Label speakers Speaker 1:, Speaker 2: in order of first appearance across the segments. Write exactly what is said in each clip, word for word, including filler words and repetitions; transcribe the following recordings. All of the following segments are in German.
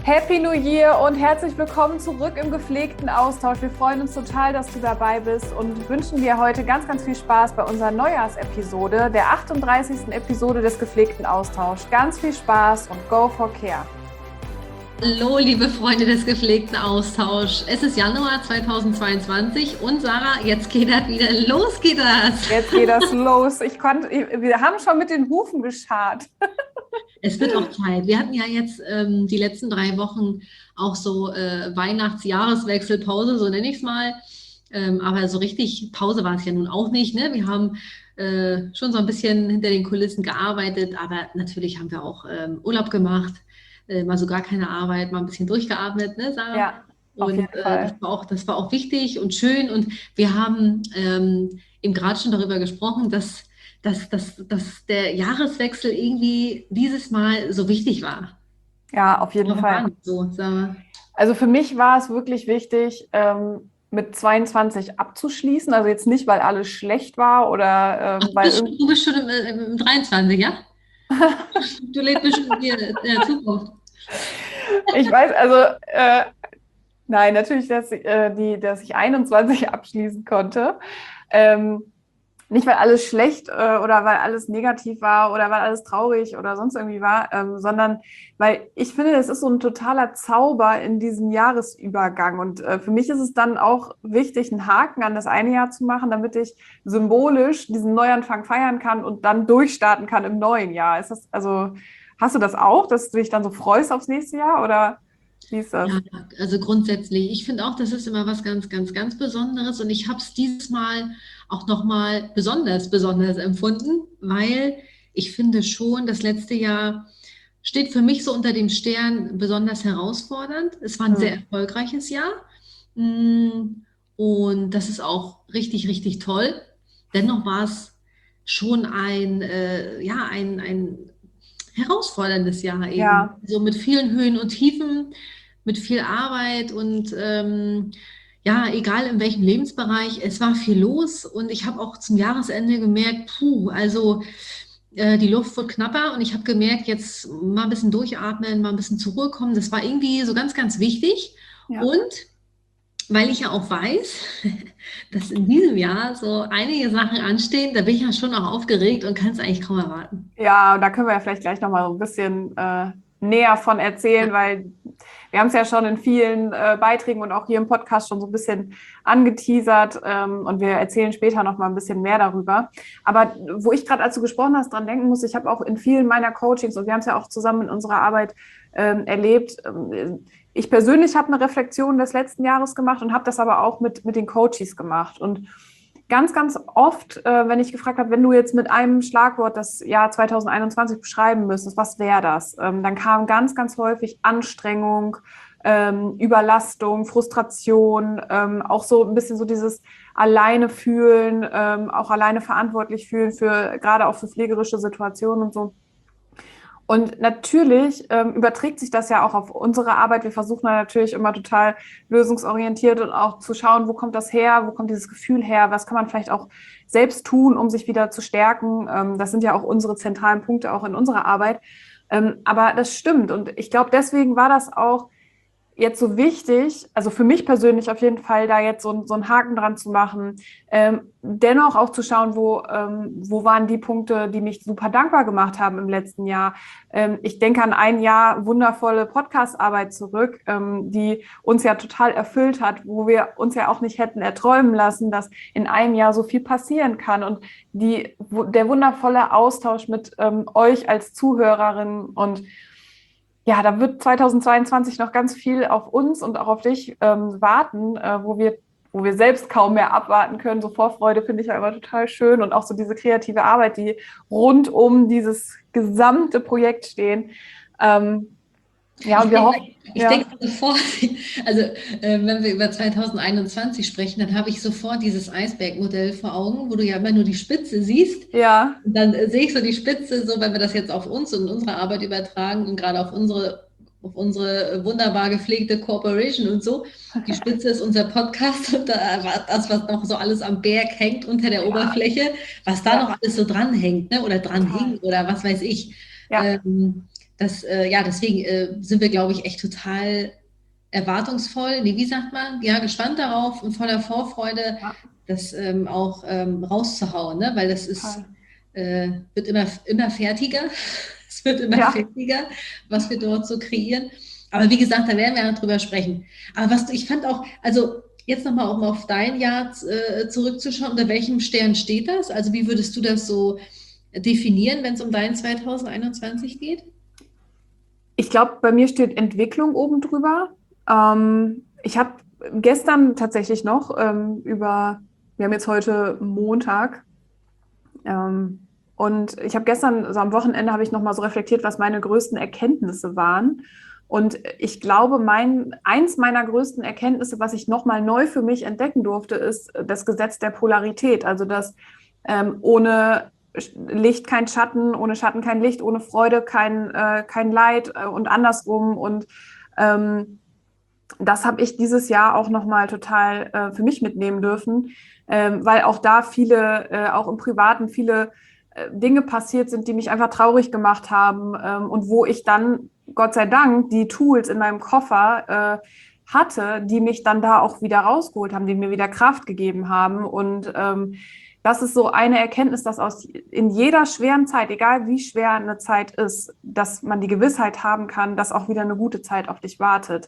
Speaker 1: Happy New Year und herzlich willkommen zurück im gepflegten Austausch. Wir freuen uns total, dass du dabei bist und wünschen dir heute ganz, ganz viel Spaß bei unserer Neujahrsepisode, der achtunddreißigsten Episode des gepflegten Austauschs. Ganz viel Spaß und go for care.
Speaker 2: Hallo, liebe Freunde des gepflegten Austauschs. Es ist Januar zweitausendzweiundzwanzig und Sarah, jetzt geht das wieder. Los geht das!
Speaker 1: Jetzt geht das los. Ich konnte, wir haben schon mit den Hufen geschart.
Speaker 2: Es wird auch Zeit. Wir hatten ja jetzt ähm, die letzten drei Wochen auch so äh, Weihnachts-Jahreswechselpause, so nenne ich es mal. Ähm, aber so richtig Pause war es ja nun auch nicht. Ne? Wir haben äh, schon so ein bisschen hinter den Kulissen gearbeitet, aber natürlich haben wir auch ähm, Urlaub gemacht, äh, mal so gar keine Arbeit, mal ein bisschen durchgeatmet, ne, Sarah?
Speaker 1: Ja, auf
Speaker 2: und
Speaker 1: jeden
Speaker 2: äh,
Speaker 1: Fall.
Speaker 2: das war auch, das war auch wichtig und schön. Und wir haben ähm, eben gerade schon darüber gesprochen, dass Dass, dass, dass der Jahreswechsel irgendwie dieses Mal so wichtig war.
Speaker 1: Ja, auf jeden
Speaker 2: Warum
Speaker 1: Fall.
Speaker 2: war das so, Sarah?
Speaker 1: Also für mich war es wirklich wichtig, ähm, mit zweiundzwanzig abzuschließen. Also jetzt nicht, weil alles schlecht war oder ähm,
Speaker 2: Ach,
Speaker 1: weil
Speaker 2: du, bist, du bist schon im, im, im dreiundzwanzig, ja? Du lebst bestimmt in der Zukunft.
Speaker 1: Ich weiß, also äh, nein, natürlich, dass, äh, die, dass ich einundzwanzig abschließen konnte. Ähm, nicht, weil alles schlecht äh, oder weil alles negativ war oder weil alles traurig oder sonst irgendwie war, ähm, sondern weil ich finde, es ist so ein totaler Zauber in diesem Jahresübergang. Und äh, für mich ist es dann auch wichtig, einen Haken an das eine Jahr zu machen, damit ich symbolisch diesen Neuanfang feiern kann und dann durchstarten kann im neuen Jahr. Ist das, also, hast du das auch, dass du dich dann so freust aufs nächste Jahr oder wie ist das?
Speaker 2: Ja, also grundsätzlich, ich finde auch, das ist immer was ganz, ganz, ganz Besonderes und ich habe es dieses Mal auch nochmal besonders, besonders empfunden, weil ich finde schon, das letzte Jahr steht für mich so unter dem Stern besonders herausfordernd. Es war ein sehr
Speaker 1: Hm.
Speaker 2: erfolgreiches Jahr mm, und das ist auch richtig, richtig toll. Dennoch war es schon ein, äh, ja, ein, ein herausforderndes Jahr eben.
Speaker 1: Ja,
Speaker 2: So mit vielen Höhen und Tiefen, mit viel Arbeit und ähm, ja, egal in welchem Lebensbereich, es war viel los und ich habe auch zum Jahresende gemerkt, puh, also äh, die Luft wird knapper und ich habe gemerkt, jetzt mal ein bisschen durchatmen, mal ein bisschen zur Ruhe kommen. Das war irgendwie so ganz, ganz wichtig.
Speaker 1: ja.
Speaker 2: Und weil ich ja auch weiß, dass in diesem Jahr so einige Sachen anstehen, da bin ich ja schon auch aufgeregt und kann es eigentlich kaum erwarten.
Speaker 1: Ja, da können wir ja vielleicht gleich nochmal so ein bisschen äh, näher von erzählen, weil wir haben es ja schon in vielen äh, Beiträgen und auch hier im Podcast schon so ein bisschen angeteasert ähm, und wir erzählen später nochmal ein bisschen mehr darüber. Aber wo ich gerade, als du gesprochen hast, dran denken muss, ich habe auch in vielen meiner Coachings und wir haben es ja auch zusammen in unserer Arbeit ähm, erlebt, ähm, ich persönlich habe eine Reflexion des letzten Jahres gemacht und habe das aber auch mit, mit den Coaches gemacht und ganz, ganz oft, äh, wenn ich gefragt habe, wenn du jetzt mit einem Schlagwort das Jahr zweitausendeinundzwanzig beschreiben müsstest, was wäre das? Ähm, dann kam ganz, ganz häufig Anstrengung, ähm, Überlastung, Frustration, ähm, auch so ein bisschen so dieses alleine fühlen, ähm, auch alleine verantwortlich fühlen für, gerade auch für pflegerische Situationen und so. Und natürlich ähm, überträgt sich das ja auch auf unsere Arbeit. Wir versuchen da natürlich immer total lösungsorientiert und auch zu schauen, wo kommt das her, wo kommt dieses Gefühl her, was kann man vielleicht auch selbst tun, um sich wieder zu stärken. Ähm, das sind ja auch unsere zentralen Punkte auch in unserer Arbeit. Ähm, aber das stimmt und ich glaube, deswegen war das auch jetzt so wichtig, also für mich persönlich auf jeden Fall, da jetzt so, so einen Haken dran zu machen, ähm, dennoch auch zu schauen, wo, ähm, wo waren die Punkte, die mich super dankbar gemacht haben im letzten Jahr. Ähm, ich denke an ein Jahr wundervolle Podcast-Arbeit zurück, ähm, die uns ja total erfüllt hat, wo wir uns ja auch nicht hätten erträumen lassen, dass in einem Jahr so viel passieren kann und die, wo, der wundervolle Austausch mit ähm, euch als Zuhörerinnen und ja, da wird zweitausendzweiundzwanzig noch ganz viel auf uns und auch auf dich ähm, warten, äh, wo wir, wo wir selbst kaum mehr abwarten können. So Vorfreude finde ich ja immer total schön und auch so diese kreative Arbeit, die rund um dieses gesamte Projekt stehen. Ähm, ja, und wir hoffen.
Speaker 2: Ich
Speaker 1: ja.
Speaker 2: denke sofort, also äh, wenn wir über zweitausendeinundzwanzig sprechen, dann habe ich sofort dieses Eisbergmodell vor Augen, wo du ja immer nur die Spitze siehst.
Speaker 1: Ja.
Speaker 2: Und dann äh, sehe ich so die Spitze, so wenn wir das jetzt auf uns und unsere Arbeit übertragen und gerade auf unsere, auf unsere wunderbar gepflegte Corporation und so. Die Spitze ist unser Podcast und da war das, was noch so alles am Berg hängt unter der
Speaker 1: Ja.
Speaker 2: Oberfläche, was da
Speaker 1: Ja.
Speaker 2: noch alles so dran hängt, ne? Oder dran hing oder was weiß ich.
Speaker 1: Ja.
Speaker 2: Ähm, das, äh, ja, deswegen äh, sind wir, glaube ich, echt total erwartungsvoll, nee, wie sagt man, ja, gespannt darauf und voller Vorfreude,
Speaker 1: Ja,
Speaker 2: das ähm, auch ähm, rauszuhauen, ne? Weil das ist,
Speaker 1: total.
Speaker 2: äh, wird immer, immer fertiger, es wird immer
Speaker 1: Ja.
Speaker 2: fertiger, was wir dort so kreieren. Aber wie gesagt, da werden wir ja drüber sprechen. Aber was ich fand auch, also jetzt nochmal, um auf dein Jahr äh, zurückzuschauen, unter welchem Stern steht das? Also wie würdest du das so definieren, wenn es um dein zwanzig einundzwanzig geht?
Speaker 1: Ich glaube, bei mir steht Entwicklung oben drüber. Ähm, ich habe gestern tatsächlich noch ähm, über, wir haben jetzt heute Montag, ähm, und ich habe gestern, so am Wochenende, habe ich noch mal so reflektiert, was meine größten Erkenntnisse waren. Und ich glaube, mein, eins meiner größten Erkenntnisse, was ich noch mal neu für mich entdecken durfte, ist das Gesetz der Polarität. Also, dass ähm, ohne Licht kein Schatten, ohne Schatten kein Licht, ohne Freude kein, äh, kein Leid äh, und andersrum. Und ähm, das habe ich dieses Jahr auch nochmal total äh, für mich mitnehmen dürfen, ähm, weil auch da viele, äh, auch im Privaten, viele äh, Dinge passiert sind, die mich einfach traurig gemacht haben, ähm, und wo ich dann, Gott sei Dank, die Tools in meinem Koffer äh, hatte, die mich dann da auch wieder rausgeholt haben, die mir wieder Kraft gegeben haben. Und ähm, das ist so eine Erkenntnis, dass aus in jeder schweren Zeit, egal wie schwer eine Zeit ist, dass man die Gewissheit haben kann, dass auch wieder eine gute Zeit auf dich wartet.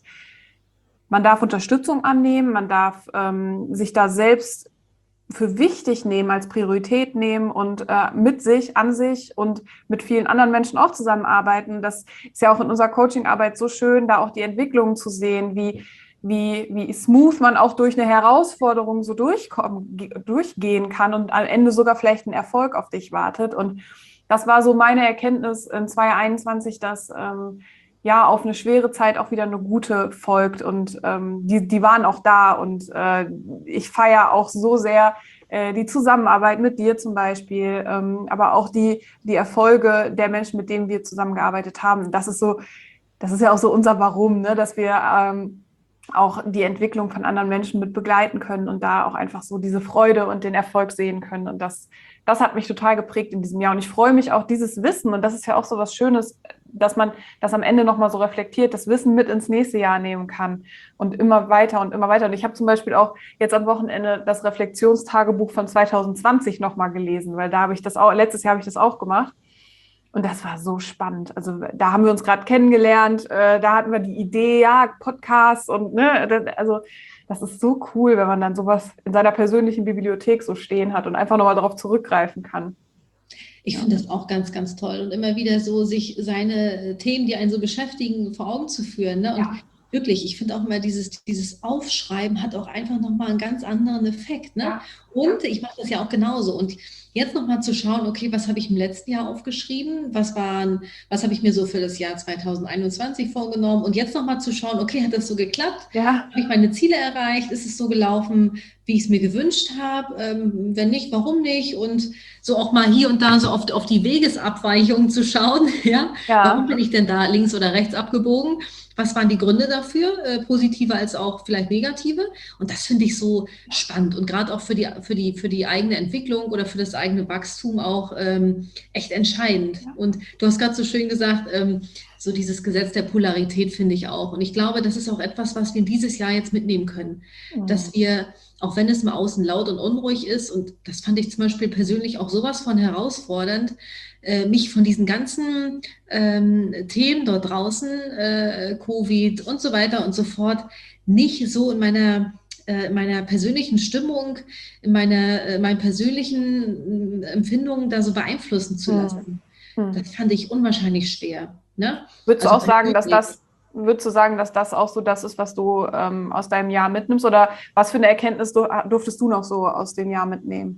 Speaker 1: Man darf Unterstützung annehmen, man darf ähm, sich da selbst für wichtig nehmen, als Priorität nehmen und äh, mit sich, an sich und mit vielen anderen Menschen auch zusammenarbeiten. Das ist ja auch in unserer Coachingarbeit so schön, da auch die Entwicklungen zu sehen, wie, wie, wie smooth man auch durch eine Herausforderung so durchkommen, durchgehen kann und am Ende sogar vielleicht ein Erfolg auf dich wartet. Und das war so meine Erkenntnis in zwanzig einundzwanzig, dass ähm, ja auf eine schwere Zeit auch wieder eine gute folgt, und ähm, die, die waren auch da, und äh, ich feiere auch so sehr äh, die Zusammenarbeit mit dir zum Beispiel, ähm, aber auch die, die Erfolge der Menschen, mit denen wir zusammengearbeitet haben. Das ist so, das ist ja auch so unser Warum, ne? Dass wir ähm, auch die Entwicklung von anderen Menschen mit begleiten können und da auch einfach so diese Freude und den Erfolg sehen können. Und das, das hat mich total geprägt in diesem Jahr. Und ich freue mich auch, dieses Wissen, und das ist ja auch so was Schönes, dass man das am Ende nochmal so reflektiert, das Wissen mit ins nächste Jahr nehmen kann und immer weiter und immer weiter. Und ich habe zum Beispiel auch jetzt am Wochenende das Reflexionstagebuch von zwanzig zwanzig nochmal gelesen, weil da habe ich das auch, letztes Jahr habe ich das auch gemacht. Und das war so spannend. Also da haben wir uns gerade kennengelernt, äh, da hatten wir die Idee, ja, Podcasts und, ne, das, also das ist so cool, wenn man dann sowas in seiner persönlichen Bibliothek so stehen hat und einfach nochmal darauf zurückgreifen kann.
Speaker 2: Ich finde das auch ganz, ganz toll. Und immer wieder so, sich seine Themen, die einen so beschäftigen, vor Augen zu führen. Ne? Und
Speaker 1: Ja.
Speaker 2: wirklich, ich finde auch immer, dieses, dieses Aufschreiben hat auch einfach nochmal einen ganz anderen Effekt. Ne?
Speaker 1: Ja.
Speaker 2: Und ich mache das ja auch genauso. Und jetzt nochmal zu schauen, okay, was habe ich im letzten Jahr aufgeschrieben? Was waren, was habe ich mir so für das Jahr zwanzig einundzwanzig vorgenommen? Und jetzt nochmal zu schauen, okay, hat das so geklappt?
Speaker 1: Ja.
Speaker 2: Habe ich meine Ziele erreicht? Ist es so gelaufen, wie ich es mir gewünscht habe? Ähm, wenn nicht, warum nicht? Und so auch mal hier und da so oft auf die Wegesabweichungen zu schauen. Ja?
Speaker 1: Ja.
Speaker 2: Warum bin ich denn da links oder rechts abgebogen? Was waren die Gründe dafür, äh, positive als auch vielleicht negative? Und das finde ich so spannend und gerade auch für die, für, die, für die eigene Entwicklung oder für das eigene Wachstum auch ähm, echt entscheidend.
Speaker 1: Ja.
Speaker 2: Und du hast gerade so schön gesagt, ähm, so dieses Gesetz der Polarität finde ich auch. Und ich glaube, das ist auch etwas, was wir dieses Jahr jetzt mitnehmen können,
Speaker 1: Mhm.
Speaker 2: dass wir, auch wenn es mal außen laut und unruhig ist, und das fand ich zum Beispiel persönlich auch sowas von herausfordernd, äh, mich von diesen ganzen ähm, Themen dort draußen, äh, Covid und so weiter und so fort, nicht so in meiner, äh, in meiner persönlichen Stimmung, in meiner, äh, meinen persönlichen äh, Empfindungen da so beeinflussen zu lassen.
Speaker 1: Mhm.
Speaker 2: Das fand ich unwahrscheinlich schwer. Ne?
Speaker 1: Würdest
Speaker 2: Also
Speaker 1: du auch sagen, dass
Speaker 2: wirklich.
Speaker 1: das, würdest du sagen, dass das auch so das ist, was du ähm, aus deinem Jahr mitnimmst? Oder was für eine Erkenntnis du, durftest du noch so aus dem Jahr mitnehmen?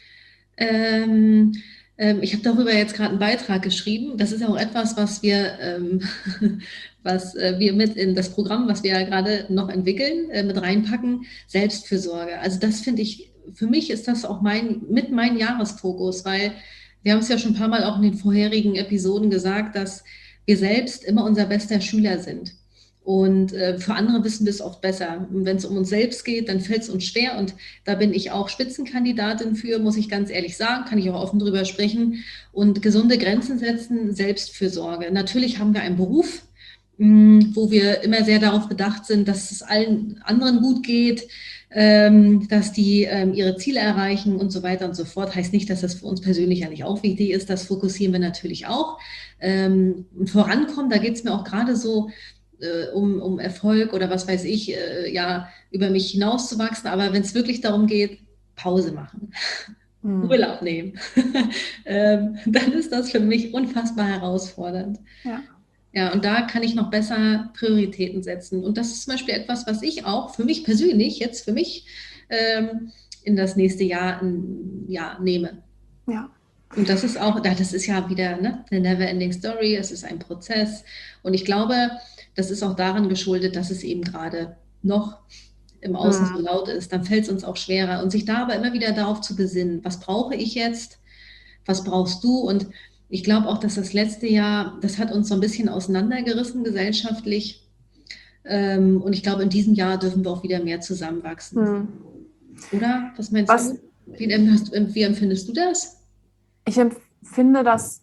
Speaker 2: Ähm, ähm, ich habe darüber jetzt gerade einen Beitrag geschrieben. Das ist auch etwas, was wir, ähm, was äh, wir mit in das Programm, was wir ja gerade noch entwickeln, äh, mit reinpacken, Selbstfürsorge. Also das finde ich, für mich ist das auch mein, mit mein Jahresfokus, weil wir haben es ja schon ein paar Mal auch in den vorherigen Episoden gesagt, dass wir selbst immer unser bester Schüler sind. Und äh, für andere wissen wir es oft besser. Und wenn es um uns selbst geht, dann fällt es uns schwer. Und da bin ich auch Spitzenkandidatin für, muss ich ganz ehrlich sagen, kann ich auch offen drüber sprechen. Und gesunde Grenzen setzen, Selbstfürsorge. Natürlich haben wir einen Beruf, mh, wo wir immer sehr darauf bedacht sind, dass es allen anderen gut geht, ähm, dass die ähm, ihre Ziele erreichen und so weiter und so fort. Heißt nicht, dass das für uns persönlich ja nicht auch wichtig ist. Das fokussieren wir natürlich auch. Ähm, vorankommen, da geht es mir auch gerade so, Um, um Erfolg oder was weiß ich, äh, ja, über mich hinauszuwachsen. Aber wenn es wirklich darum geht, Pause machen, hm. Urlaub nehmen, ähm, dann ist das für mich unfassbar herausfordernd.
Speaker 1: Ja.
Speaker 2: Ja, und da kann ich noch besser Prioritäten setzen. Und das ist zum Beispiel etwas, was ich auch für mich persönlich, jetzt für mich, ähm, in das nächste Jahr, ja, nehme.
Speaker 1: Ja.
Speaker 2: Und das ist auch, das ist ja wieder ne, eine never-ending Story, es ist ein Prozess. Und ich glaube, das ist auch daran geschuldet, dass es eben gerade noch im Außen mhm. so laut ist. Dann fällt es uns auch schwerer. Und sich da aber immer wieder darauf zu besinnen, was brauche ich jetzt, was brauchst du? Und ich glaube auch, dass das letzte Jahr, das hat uns so ein bisschen auseinandergerissen gesellschaftlich. Und ich glaube, in diesem Jahr dürfen wir auch wieder mehr zusammenwachsen. Mhm. Oder? Was meinst was, du? Wie, wie empfindest du das?
Speaker 1: Ich empfinde das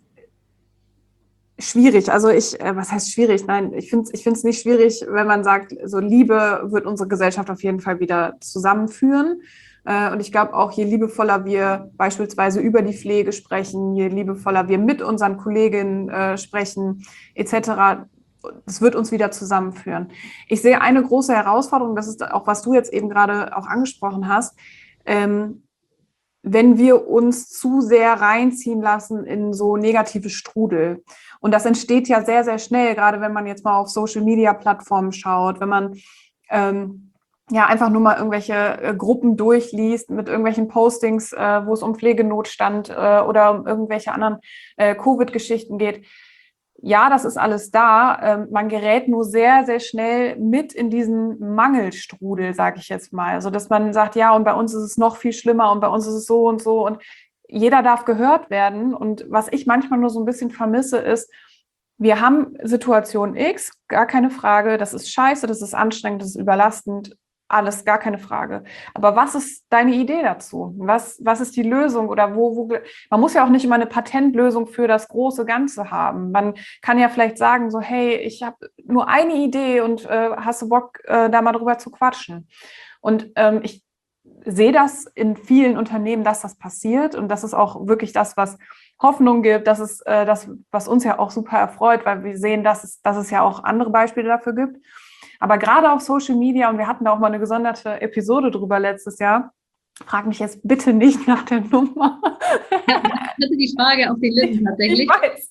Speaker 1: schwierig. Also ich, was heißt schwierig? Nein, ich finde es ich finde es nicht schwierig, wenn man sagt, so Liebe wird unsere Gesellschaft auf jeden Fall wieder zusammenführen. Und ich glaube auch, je liebevoller wir beispielsweise über die Pflege sprechen, je liebevoller wir mit unseren Kolleginnen äh, sprechen, et cetera, das wird uns wieder zusammenführen. Ich sehe eine große Herausforderung, das ist auch, was du jetzt eben gerade auch angesprochen hast, ähm, wenn wir uns zu sehr reinziehen lassen in so negative Strudel. Und das entsteht ja sehr, sehr schnell, gerade wenn man jetzt mal auf Social-Media-Plattformen schaut, wenn man ähm, ja einfach nur mal irgendwelche äh, Gruppen durchliest mit irgendwelchen Postings, äh, wo es um Pflegenotstand äh, oder um irgendwelche anderen äh, Covid-Geschichten geht. Ja, das ist alles da. Ähm, man gerät nur sehr, sehr schnell mit in diesen Mangelstrudel, sage ich jetzt mal. Also, dass man sagt, ja, und bei uns ist es noch viel schlimmer und bei uns ist es so und so und jeder darf gehört werden. Und was ich manchmal nur so ein bisschen vermisse, ist, wir haben Situation X, gar keine Frage, das ist scheiße, das ist anstrengend, das ist überlastend, alles, gar keine Frage. Aber was ist deine Idee dazu? Was, was ist die Lösung? Oder wo, wo, man muss ja auch nicht immer eine Patentlösung für das große Ganze haben. Man kann ja vielleicht sagen, so, hey, ich habe nur eine Idee und äh, hast du Bock, äh, da mal drüber zu quatschen? Und ähm, ich sehe das in vielen Unternehmen, dass das passiert. Und das ist auch wirklich das, was Hoffnung gibt. Das ist äh, das, was uns ja auch super erfreut, weil wir sehen, dass es, dass es ja auch andere Beispiele dafür gibt. Aber gerade auf Social Media, und wir hatten da auch mal eine gesonderte Episode drüber letztes Jahr, frag mich jetzt bitte nicht nach der Nummer.
Speaker 2: Ja, ich hatte die Frage auf den Lippen tatsächlich.
Speaker 1: Ich weiß.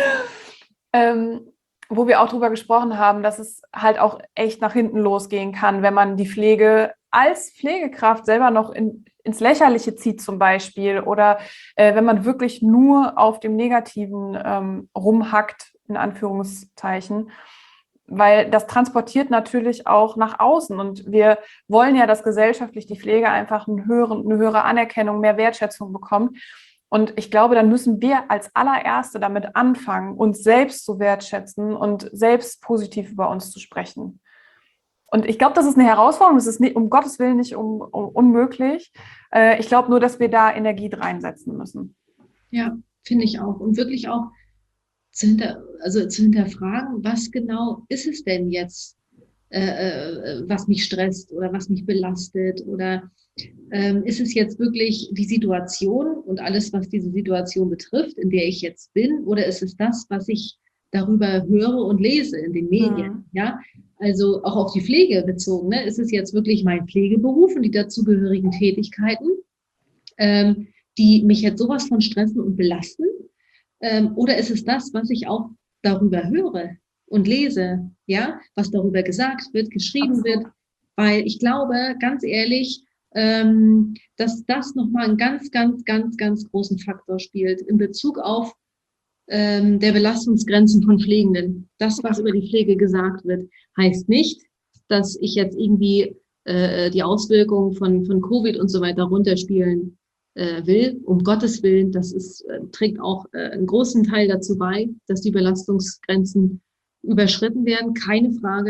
Speaker 1: Ähm, wo wir auch drüber gesprochen haben, dass es halt auch echt nach hinten losgehen kann, wenn man die Pflege als Pflegekraft selber noch in, ins Lächerliche zieht zum Beispiel oder äh, wenn man wirklich nur auf dem Negativen ähm, rumhackt, in Anführungszeichen. Weil das transportiert natürlich auch nach außen und wir wollen ja, dass gesellschaftlich die Pflege einfach einen höheren, eine höhere Anerkennung, mehr Wertschätzung bekommt. Und ich glaube, dann müssen wir als allererste damit anfangen, uns selbst zu wertschätzen und selbst positiv über uns zu sprechen. Und ich glaube, das ist eine Herausforderung, das ist nicht, um Gottes Willen nicht um, um, unmöglich. Äh, ich glaube nur, dass wir da Energie reinsetzen müssen.
Speaker 2: Ja, finde ich auch. Und wirklich auch Zu, hinter, also zu hinterfragen, was genau ist es denn jetzt, äh, was mich stresst oder was mich belastet oder ähm, ist es jetzt wirklich die Situation und alles, was diese Situation betrifft, in der ich jetzt bin, oder ist es das, was ich darüber höre und lese in den Medien? Mhm. Ja, also auch auf die Pflege bezogen, ne? Ist es jetzt wirklich mein Pflegeberuf und die dazugehörigen Tätigkeiten, ähm, die mich jetzt sowas von stressen und belasten? Ähm, oder ist es das, was ich auch darüber höre und lese, ja, was darüber gesagt wird, geschrieben Absolut. wird? Weil ich glaube, ganz ehrlich, ähm, dass das nochmal einen ganz, ganz, ganz, ganz großen Faktor spielt in Bezug auf ähm, der Belastungsgrenzen von Pflegenden. Das, was über die Pflege gesagt wird, heißt nicht, dass ich jetzt irgendwie äh, die Auswirkungen von, von Covid und so weiter runterspielen will, um Gottes Willen, das ist, äh, trägt auch äh, einen großen Teil dazu bei, dass die Belastungsgrenzen überschritten werden, keine Frage.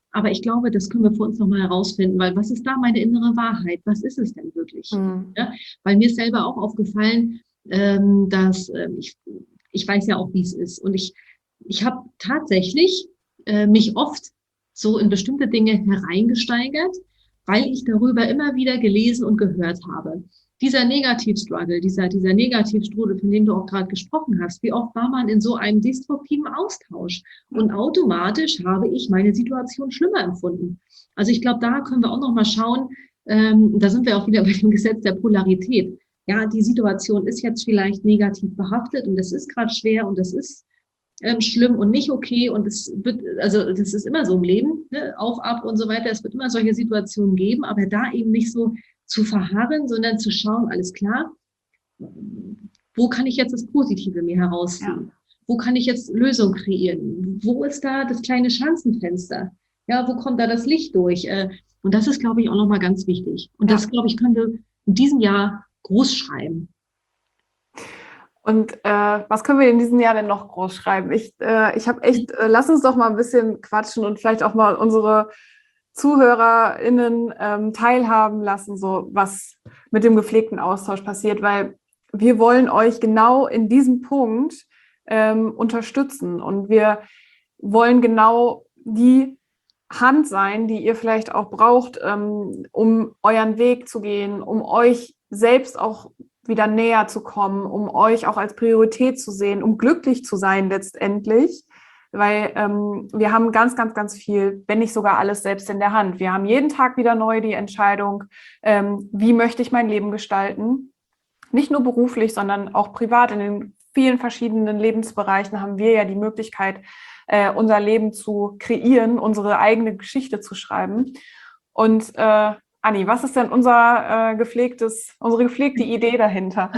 Speaker 2: Aber ich glaube, das können wir für uns nochmal herausfinden, weil was ist da meine innere Wahrheit? Was ist es denn wirklich?
Speaker 1: Mhm.
Speaker 2: Ja, weil mir ist selber auch aufgefallen, ähm, dass ähm, ich, ich weiß ja auch, wie es ist. Und ich, ich habe tatsächlich äh, mich oft so in bestimmte Dinge hereingesteigert, weil ich darüber immer wieder gelesen und gehört habe. Dieser Negativstruggle, dieser, dieser Negativstrudel, von dem du auch gerade gesprochen hast, wie oft war man in so einem destruktiven Austausch? Und automatisch habe ich meine Situation schlimmer empfunden. Also ich glaube, da können wir auch noch mal schauen, ähm, da sind wir auch wieder bei dem Gesetz der Polarität. Ja, die Situation ist jetzt vielleicht negativ behaftet und das ist gerade schwer und das ist ähm, schlimm und nicht okay und es wird, also das ist immer so im Leben, ne? Auf, ab und so weiter. Es wird immer solche Situationen geben, aber da eben nicht so zu verharren, sondern zu schauen, alles klar, wo kann ich jetzt das Positive mir herausziehen? Ja. Wo kann ich jetzt Lösung kreieren? Wo ist da das kleine Schanzenfenster? Ja, wo kommt da das Licht durch? Und das ist, glaube ich, auch nochmal ganz wichtig. Und ja. Das, glaube ich, können wir in diesem Jahr groß schreiben.
Speaker 1: Und äh, was können wir in diesem Jahr denn noch groß schreiben? Ich, äh, ich habe echt, äh, lass uns doch mal ein bisschen quatschen und vielleicht auch mal unsere ZuhörerInnen ähm, teilhaben lassen, so was mit dem gepflegten Austausch passiert, weil wir wollen euch genau in diesem Punkt ähm, unterstützen und wir wollen genau die Hand sein, die ihr vielleicht auch braucht, ähm, um euren Weg zu gehen, um euch selbst auch wieder näher zu kommen, um euch auch als Priorität zu sehen, um glücklich zu sein letztendlich. Weil ähm, wir haben ganz, ganz, ganz viel, wenn nicht sogar alles selbst in der Hand. Wir haben jeden Tag wieder neu die Entscheidung, ähm, wie möchte ich mein Leben gestalten. Nicht nur beruflich, sondern auch privat. In den vielen verschiedenen Lebensbereichen haben wir ja die Möglichkeit, äh, unser Leben zu kreieren, unsere eigene Geschichte zu schreiben. Und äh, Anni, was ist denn unser äh, gepflegtes, unsere gepflegte Idee dahinter?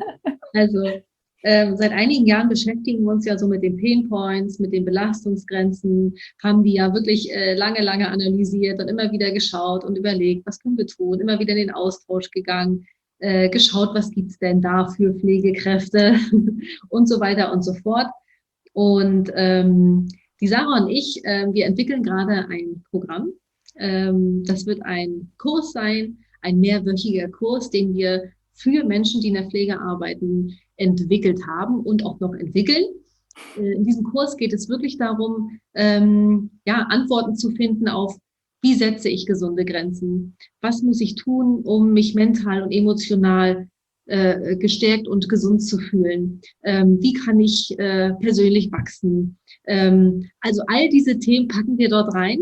Speaker 2: Also Ähm, seit einigen Jahren beschäftigen wir uns ja so mit den Pain Points, mit den Belastungsgrenzen, haben die ja wirklich äh, lange, lange analysiert und immer wieder geschaut und überlegt, was können wir tun, immer wieder in den Austausch gegangen, äh, geschaut, was gibt's denn da für Pflegekräfte und so weiter und so fort. Und ähm, die Sarah und ich, äh, wir entwickeln gerade ein Programm. Ähm, das wird ein Kurs sein, ein mehrwöchiger Kurs, den wir für Menschen, die in der Pflege arbeiten, entwickelt haben und auch noch entwickeln. In diesem Kurs geht es wirklich darum, ähm, ja, Antworten zu finden auf, wie setze ich gesunde Grenzen? Was muss ich tun, um mich mental und emotional äh, gestärkt und gesund zu fühlen? Ähm, wie kann ich äh, persönlich wachsen? Ähm, also all diese Themen packen wir dort rein.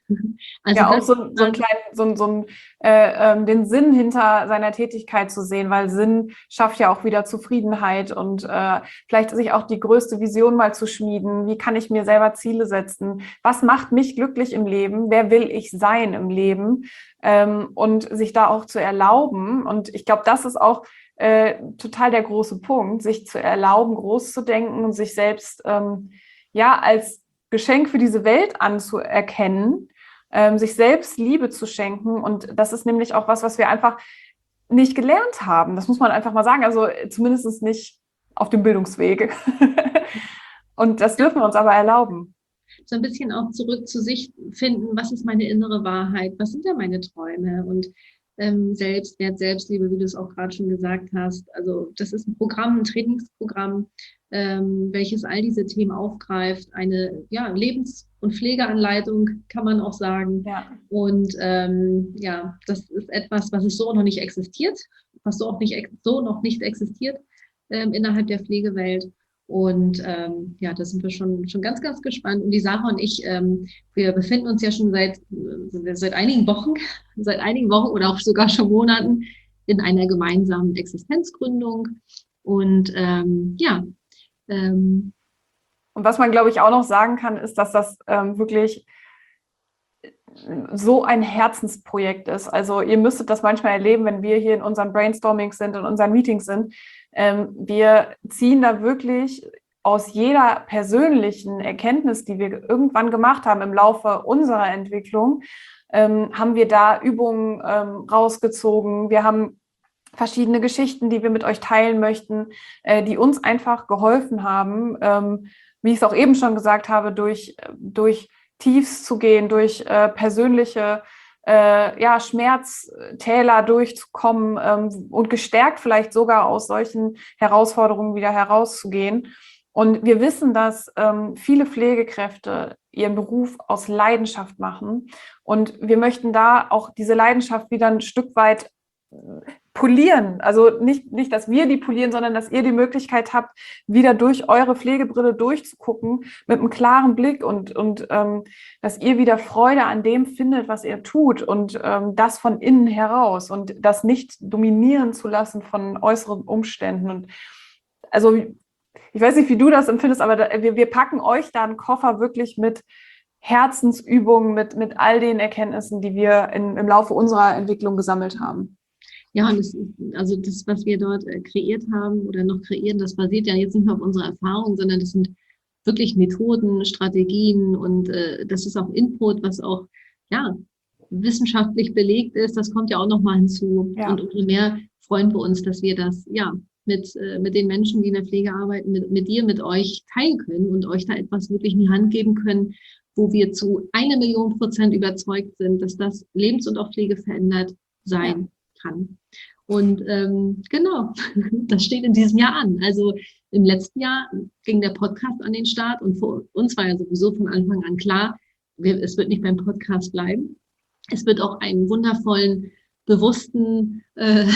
Speaker 1: Also ja, auch so, so ein kleinen, so, so ein, äh, ähm, den Sinn hinter seiner Tätigkeit zu sehen, weil Sinn schafft ja auch wieder Zufriedenheit und äh, vielleicht sich auch die größte Vision mal zu schmieden. Wie kann ich mir selber Ziele setzen? Was macht mich glücklich im Leben? Wer will ich sein im Leben? Ähm, und sich da auch zu erlauben. Und ich glaube, das ist auch äh, total der große Punkt, sich zu erlauben, groß zu denken und sich selbst ähm, ja als Geschenk für diese Welt anzuerkennen, ähm, sich selbst Liebe zu schenken. Und das ist nämlich auch was, was wir einfach nicht gelernt haben. Das muss man einfach mal sagen. Also zumindest nicht auf dem Bildungsweg. Und das dürfen wir uns aber erlauben.
Speaker 2: So ein bisschen auch zurück zu sich finden, was ist meine innere Wahrheit, was sind da meine Träume und ähm, Selbstwert, Selbstliebe, wie du es auch gerade schon gesagt hast. Also das ist ein Programm, ein Trainingsprogramm, ähm, welches all diese Themen aufgreift. Eine ja, Lebens- und Pflegeanleitung, kann man auch sagen. Ja. Und ähm, ja, das ist etwas, was es so noch nicht existiert, was so, auch nicht, so noch nicht existiert ähm, innerhalb der Pflegewelt. Und ähm, ja, da sind wir schon, schon ganz, ganz gespannt. Und die Sarah und ich, ähm, wir befinden uns ja schon seit, seit einigen Wochen, seit einigen Wochen oder auch sogar schon Monaten in einer gemeinsamen Existenzgründung. Und ähm, ja. Ähm,
Speaker 1: und was man, glaube ich, auch noch sagen kann, ist, dass das ähm, wirklich so ein Herzensprojekt ist. Also ihr müsstet das manchmal erleben, wenn wir hier in unseren Brainstormings sind, in unseren Meetings sind. Ähm, wir ziehen da wirklich aus jeder persönlichen Erkenntnis, die wir irgendwann gemacht haben im Laufe unserer Entwicklung, ähm, haben wir da Übungen ähm, rausgezogen. Wir haben verschiedene Geschichten, die wir mit euch teilen möchten, äh, die uns einfach geholfen haben, ähm, wie ich es auch eben schon gesagt habe, durch, durch Tiefs zu gehen, durch äh, persönliche äh, ja, Schmerztäler durchzukommen ähm, und gestärkt vielleicht sogar aus solchen Herausforderungen wieder herauszugehen. Und wir wissen, dass ähm, viele Pflegekräfte ihren Beruf aus Leidenschaft machen. Und wir möchten da auch diese Leidenschaft wieder ein Stück weit polieren. Also nicht, nicht, dass wir die polieren, sondern dass ihr die Möglichkeit habt, wieder durch eure Pflegebrille durchzugucken mit einem klaren Blick und, und ähm, dass ihr wieder Freude an dem findet, was ihr tut und ähm, das von innen heraus und das nicht dominieren zu lassen von äußeren Umständen. Und also ich weiß nicht, wie du das empfindest, aber da, wir, wir packen euch da einen Koffer wirklich mit Herzensübungen, mit, mit all den Erkenntnissen, die wir in, im Laufe unserer Entwicklung gesammelt haben.
Speaker 2: Ja, und das, also das, was wir dort äh, kreiert haben oder noch kreieren, das basiert ja jetzt nicht nur auf unserer Erfahrung, sondern das sind wirklich Methoden, Strategien und äh, das ist auch Input, was auch ja wissenschaftlich belegt ist. Das kommt ja auch nochmal hinzu. Ja. Und umso mehr freuen wir uns, dass wir das ja mit äh, mit den Menschen, die in der Pflege arbeiten, mit, mit dir, mit euch teilen können und euch da etwas wirklich in die Hand geben können, wo wir zu einer Million Prozent überzeugt sind, dass das lebens- und auch pflegeverändert sein ja. kann. Und ähm, genau, das steht in diesem Jahr an. Also im letzten Jahr ging der Podcast an den Start und für uns war ja sowieso von Anfang an klar, wir, es wird nicht beim Podcast bleiben. Es wird auch einen wundervollen, bewussten äh,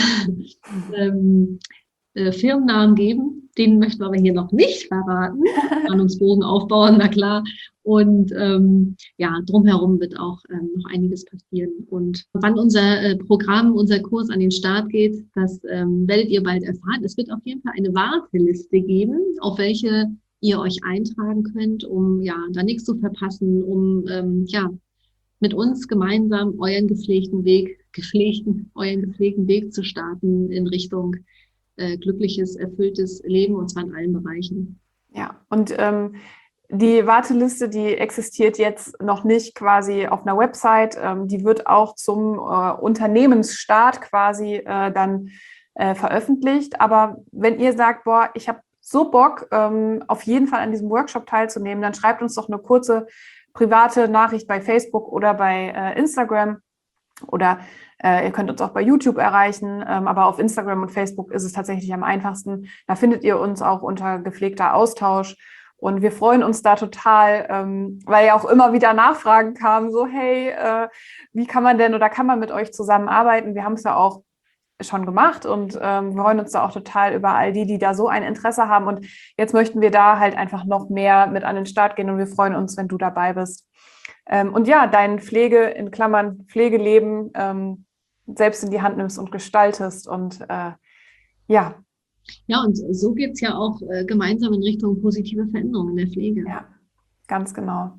Speaker 2: ähm, äh, Firmennamen geben. Den möchten wir aber hier noch nicht verraten. Spannungsbogen aufbauen, na klar. Und ähm, ja, drumherum wird auch ähm, noch einiges passieren. Und wann unser äh, Programm, unser Kurs an den Start geht, das ähm, werdet ihr bald erfahren. Es wird auf jeden Fall eine Warteliste geben, auf welche ihr euch eintragen könnt, um ja da nichts zu verpassen, um ähm, ja mit uns gemeinsam euren gepflegten Weg, gepflegten, euren gepflegten Weg zu starten in Richtung äh, glückliches, erfülltes Leben und zwar in allen Bereichen.
Speaker 1: Ja, und ähm, die Warteliste, die existiert jetzt noch nicht quasi auf einer Website. Ähm, die wird auch zum äh, Unternehmensstart quasi äh, dann äh, veröffentlicht. Aber wenn ihr sagt, boah, ich habe so Bock, ähm, auf jeden Fall an diesem Workshop teilzunehmen, dann schreibt uns doch eine kurze private Nachricht bei Facebook oder bei äh, Instagram. Oder äh, ihr könnt uns auch bei YouTube erreichen, ähm, aber auf Instagram und Facebook ist es tatsächlich am einfachsten. Da findet ihr uns auch unter gepflegter Austausch. Und wir freuen uns da total, ähm, weil ja auch immer wieder Nachfragen kamen, so hey, äh, wie kann man denn oder kann man mit euch zusammenarbeiten? Wir haben es ja auch schon gemacht und ähm, wir freuen uns da auch total über all die, die da so ein Interesse haben. Und jetzt möchten wir da halt einfach noch mehr mit an den Start gehen und wir freuen uns, wenn du dabei bist. Ähm, und ja, dein Pflege, in Klammern Pflegeleben, ähm, selbst in die Hand nimmst und gestaltest und äh, ja.
Speaker 2: Ja, und so geht es ja auch äh, gemeinsam in Richtung positive Veränderungen in der Pflege.
Speaker 1: Ja, ganz genau.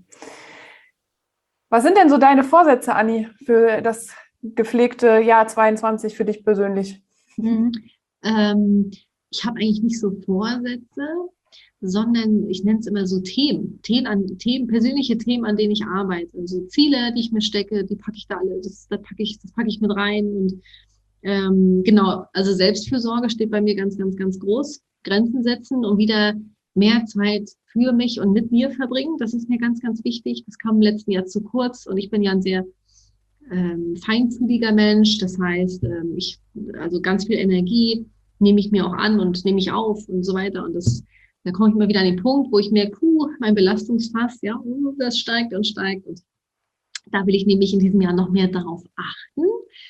Speaker 1: Was sind denn so deine Vorsätze, Anni, für das gepflegte Jahr zweiundzwanzig für dich persönlich?
Speaker 2: Mhm. Ähm, ich habe eigentlich nicht so Vorsätze, sondern ich nenne es immer so Themen, Themen, an, Themen, persönliche Themen, an denen ich arbeite. Also Ziele, die ich mir stecke, die packe ich da alle, das, das packe ich, das packe ich mit rein. Und ähm, genau, also Selbstfürsorge steht bei mir ganz, ganz, ganz groß. Grenzen setzen und wieder mehr Zeit für mich und mit mir verbringen. Das ist mir ganz, ganz wichtig. Das kam im letzten Jahr zu kurz und ich bin ja ein sehr ähm, feinfühliger Mensch. Das heißt, ähm, ich, also ganz viel Energie nehme ich mir auch an und nehme ich auf und so weiter. Und das, da komme ich immer wieder an den Punkt, wo ich merke, puh, mein Belastungsfass, ja, das steigt und steigt. Und da will ich nämlich in diesem Jahr noch mehr darauf achten.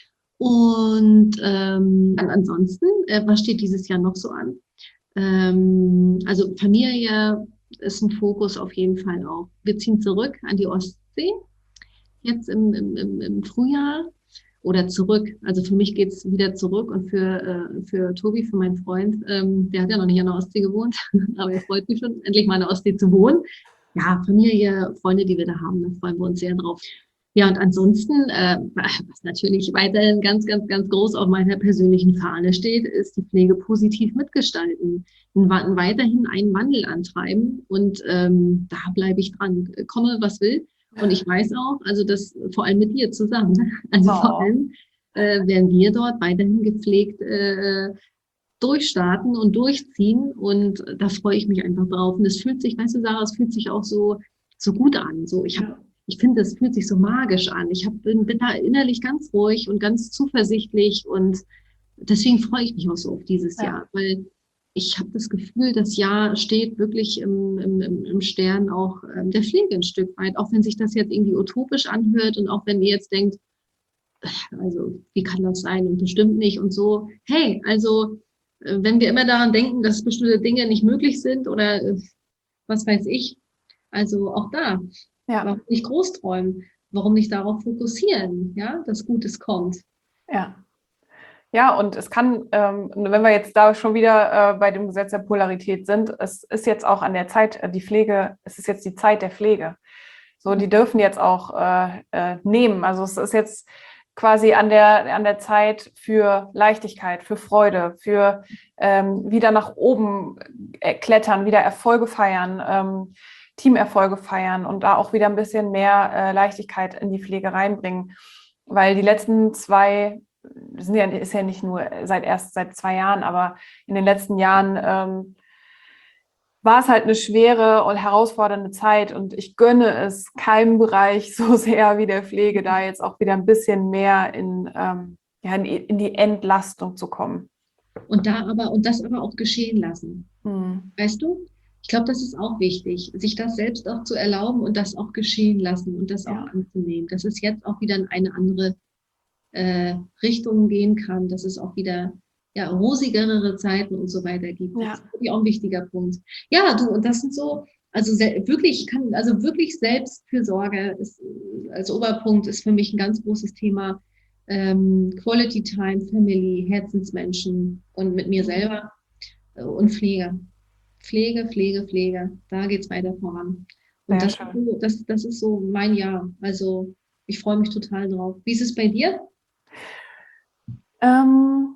Speaker 2: Und ähm, ansonsten, äh, was steht dieses Jahr noch so an? Ähm, also Familie ist ein Fokus auf jeden Fall auch. Wir ziehen zurück an die Ostsee, jetzt im, im, im Frühjahr oder zurück. Also für mich geht's wieder zurück und für, äh, für Tobi, für meinen Freund, ähm, der hat ja noch nicht an der Ostsee gewohnt, aber er freut mich schon, endlich mal an der Ostsee zu wohnen. Ja, Familie, Freunde, die wir da haben, da freuen wir uns sehr drauf. Ja, und ansonsten, äh, was natürlich weiterhin ganz, ganz, ganz groß auf meiner persönlichen Fahne steht, ist die Pflege positiv mitgestalten, weiterhin einen Wandel antreiben und ähm, da bleibe ich dran, komme, was will. Und ich weiß auch, also das vor allem mit dir zusammen, also oh. vor allem äh, werden wir dort weiterhin gepflegt äh, durchstarten und durchziehen und da freue ich mich einfach drauf. Und es fühlt sich, weißt du, Sarah, es fühlt sich auch so, so gut an. So, ich habe ich finde, es fühlt sich so magisch an. Ich hab, bin, bin da innerlich ganz ruhig und ganz zuversichtlich und deswegen freue ich mich auch so auf dieses
Speaker 1: Ja.
Speaker 2: Jahr, weil ich habe das Gefühl, das Jahr steht wirklich im, im, im Stern auch ähm, der Pflege ein Stück weit, auch wenn sich das jetzt irgendwie utopisch anhört und auch wenn ihr jetzt denkt, also wie kann das sein und bestimmt nicht und so. Hey, also äh, wenn wir immer daran denken, dass bestimmte Dinge nicht möglich sind oder äh, was weiß ich, also auch da,
Speaker 1: Ja.
Speaker 2: warum nicht groß träumen? Warum nicht darauf fokussieren, ja, dass Gutes kommt?
Speaker 1: Ja. Ja, und es kann, ähm, wenn wir jetzt da schon wieder äh, bei dem Gesetz der Polarität sind, es ist jetzt auch an der Zeit, äh, die Pflege, es ist jetzt die Zeit der Pflege. So, die dürfen jetzt auch äh, äh, nehmen. Also es ist jetzt quasi an der, an der Zeit für Leichtigkeit, für Freude, für ähm, wieder nach oben äh, klettern, wieder Erfolge feiern, ähm, Teamerfolge feiern und da auch wieder ein bisschen mehr äh, Leichtigkeit in die Pflege reinbringen. Weil die letzten zwei, sind ja, ist ja nicht nur seit erst seit zwei Jahren, aber in den letzten Jahren ähm, war es halt eine schwere und herausfordernde Zeit und ich gönne es keinem Bereich so sehr wie der Pflege, da jetzt auch wieder ein bisschen mehr in, ähm, ja, in, in die Entlastung zu kommen.
Speaker 2: Und da aber, und das aber auch geschehen lassen.
Speaker 1: Hm.
Speaker 2: Weißt du? Ich glaube, das ist auch wichtig, sich das selbst auch zu erlauben und das auch geschehen lassen und das
Speaker 1: Ja.
Speaker 2: auch anzunehmen, dass es jetzt auch wieder in eine andere äh, Richtung gehen kann, dass es auch wieder ja, rosigere Zeiten und so weiter gibt.
Speaker 1: Ja.
Speaker 2: Das ist wirklich auch ein wichtiger Punkt. Ja, du, und das sind so, also wirklich, kann, also wirklich Selbstfürsorge ist, als Oberpunkt ist für mich ein ganz großes Thema. Ähm, Quality Time, Family, Herzensmenschen und mit mir selber äh, und Pflege. Pflege, Pflege, Pflege. Da geht's weiter voran. Und das, das, das ist so mein Jahr. Also ich freue mich total drauf. Wie ist es bei dir?
Speaker 1: Ähm,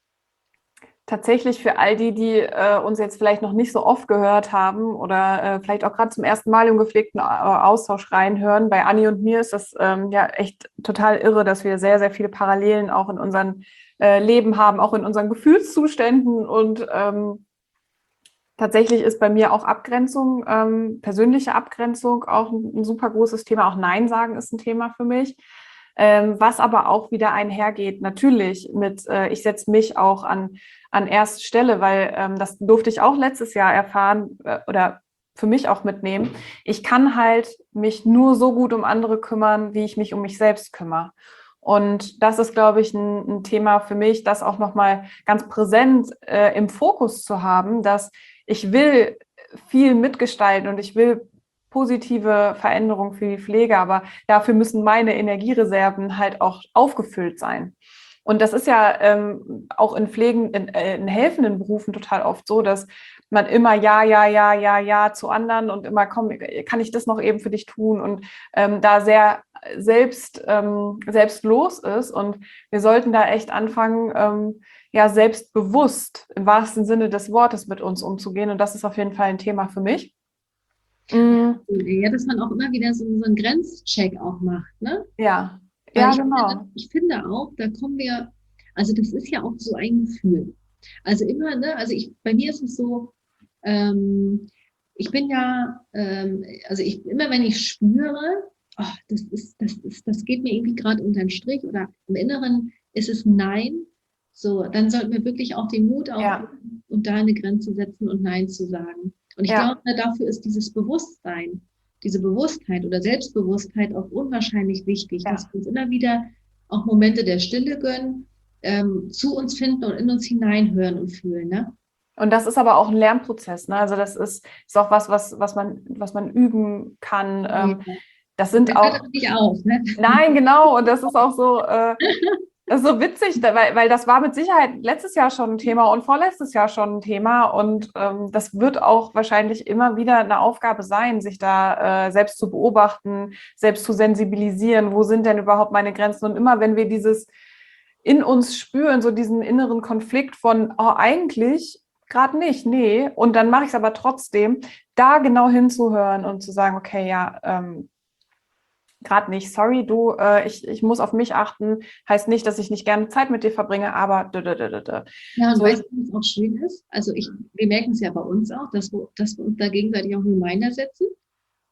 Speaker 1: tatsächlich für all die, die äh, uns jetzt vielleicht noch nicht so oft gehört haben oder äh, vielleicht auch gerade zum ersten Mal im gepflegten äh, Austausch reinhören, bei Anni und mir ist das ähm, ja echt total irre, dass wir sehr, sehr viele Parallelen auch in unserem äh, Leben haben, auch in unseren Gefühlszuständen und ähm, tatsächlich ist bei mir auch Abgrenzung, ähm, persönliche Abgrenzung auch ein, ein super großes Thema. Auch Nein sagen ist ein Thema für mich. Ähm, was aber auch wieder einhergeht, natürlich mit, äh, ich setze mich auch an, an erste Stelle, weil ähm, das durfte ich auch letztes Jahr erfahren äh, oder für mich auch mitnehmen. Ich kann halt mich nur so gut um andere kümmern, wie ich mich um mich selbst kümmere. Und das ist, glaube ich, ein, ein Thema für mich, das auch nochmal ganz präsent äh, im Fokus zu haben, dass ich will viel mitgestalten und ich will positive Veränderung für die Pflege, aber dafür müssen meine Energiereserven halt auch aufgefüllt sein. Und das ist ja ähm, auch in Pflegen, in, äh, in helfenden Berufen total oft so, dass man immer ja, ja, ja, ja, ja zu anderen und immer, komm, kann ich das noch eben für dich tun und ähm, da sehr selbst, ähm, selbstlos ist. Und wir sollten da echt anfangen, ähm, ja, selbstbewusst im wahrsten Sinne des Wortes mit uns umzugehen. Und das ist auf jeden Fall ein Thema für mich.
Speaker 2: Ja, ja, dass man auch immer wieder so, so einen Grenzcheck auch macht, ne?
Speaker 1: Ja,
Speaker 2: Weil
Speaker 1: ja,
Speaker 2: ich
Speaker 1: genau.
Speaker 2: finde, ich finde auch, da kommen wir, also das ist ja auch so ein Gefühl. Also immer, ne, also ich, bei mir ist es so, ähm, ich bin ja, ähm, also ich, immer wenn ich spüre, oh, das ist, das ist, das geht mir irgendwie gerade unter den Strich oder im Inneren ist es Nein, so, dann sollten wir wirklich auch den Mut aufbringen
Speaker 1: Ja.
Speaker 2: und da eine Grenze setzen und Nein zu sagen. Und ich
Speaker 1: Ja.
Speaker 2: glaube, dafür ist dieses Bewusstsein, diese Bewusstheit oder Selbstbewusstheit auch unwahrscheinlich wichtig,
Speaker 1: Ja.
Speaker 2: dass wir uns immer wieder auch Momente der Stille gönnen, ähm, zu uns finden und in uns hineinhören und fühlen. Ne?
Speaker 1: Und das ist aber auch ein Lernprozess. Ne? Also das ist, ist auch was, was, was, man, was man üben kann. Ähm,
Speaker 2: Ja.
Speaker 1: das sind
Speaker 2: Das
Speaker 1: auch.
Speaker 2: hört nicht auf, ne?
Speaker 1: Nein, genau. Und das ist auch so. Äh, Das ist so witzig, weil, weil das war mit Sicherheit letztes Jahr schon ein Thema und vorletztes Jahr schon ein Thema. Und ähm, das wird auch wahrscheinlich immer wieder eine Aufgabe sein, sich da äh, selbst zu beobachten, selbst zu sensibilisieren. Wo sind denn überhaupt meine Grenzen? Und immer wenn wir dieses in uns spüren, so diesen inneren Konflikt von, oh, eigentlich gerade nicht, nee. Und dann mache ich es aber trotzdem, da genau hinzuhören und zu sagen, okay, ja, ähm, gerade nicht, sorry, du, äh, ich, ich muss auf mich achten, heißt nicht, dass ich nicht gerne Zeit mit dir verbringe, aber d -d -d -d -d.
Speaker 2: Ja, und
Speaker 1: so,
Speaker 2: weißt du, was auch schön ist? Also ich, wir merken es ja bei uns auch, dass wir, dass wir uns da gegenseitig auch Reminder setzen.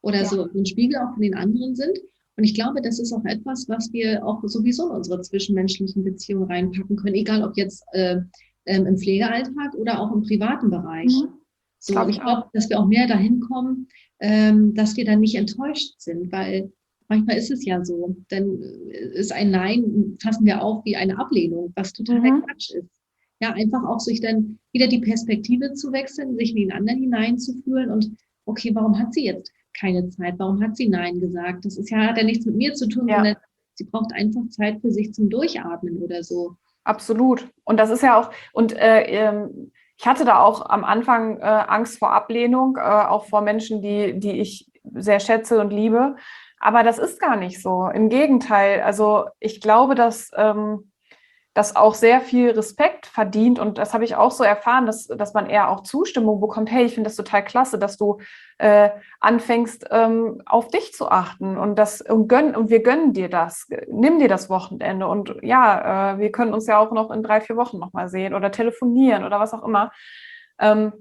Speaker 2: oder
Speaker 1: Ja.
Speaker 2: so ein Spiegel auch von den anderen sind. Und ich glaube, das ist auch etwas, was wir auch sowieso in unsere zwischenmenschlichen Beziehungen reinpacken können, egal ob jetzt äh, ähm, im Pflegealltag oder auch im privaten Bereich.
Speaker 1: Mhm.
Speaker 2: So,
Speaker 1: Glaub
Speaker 2: und
Speaker 1: ich
Speaker 2: ich glaube,
Speaker 1: auch.
Speaker 2: dass wir auch mehr dahin kommen, ähm, dass wir dann nicht enttäuscht sind, weil manchmal ist es ja so, dann ist ein Nein, fassen wir auf wie eine Ablehnung, was total
Speaker 1: Mhm.
Speaker 2: Quatsch ist. Ja, einfach auch sich dann wieder die Perspektive zu wechseln, sich in den anderen hineinzufühlen und okay, warum hat sie jetzt keine Zeit? Warum hat sie Nein gesagt? Das ist ja, hat ja nichts mit mir zu tun,
Speaker 1: Ja.
Speaker 2: sondern sie braucht einfach Zeit für sich zum Durchatmen oder so.
Speaker 1: Absolut. Und das ist ja auch, und äh, ähm, ich hatte da auch am Anfang äh, Angst vor Ablehnung, äh, auch vor Menschen, die, die ich sehr schätze und liebe. Aber das ist gar nicht so. Im Gegenteil. Also ich glaube, dass ähm, das auch sehr viel Respekt verdient. Und das habe ich auch so erfahren, dass, dass man eher auch Zustimmung bekommt. Hey, ich finde das total klasse, dass du äh, anfängst, ähm, auf dich zu achten. Und, das, und, gönn, und wir gönnen dir das. Nimm dir das Wochenende. Und ja, äh, wir können uns ja auch noch in drei, vier Wochen nochmal sehen oder telefonieren oder was auch immer. Ähm,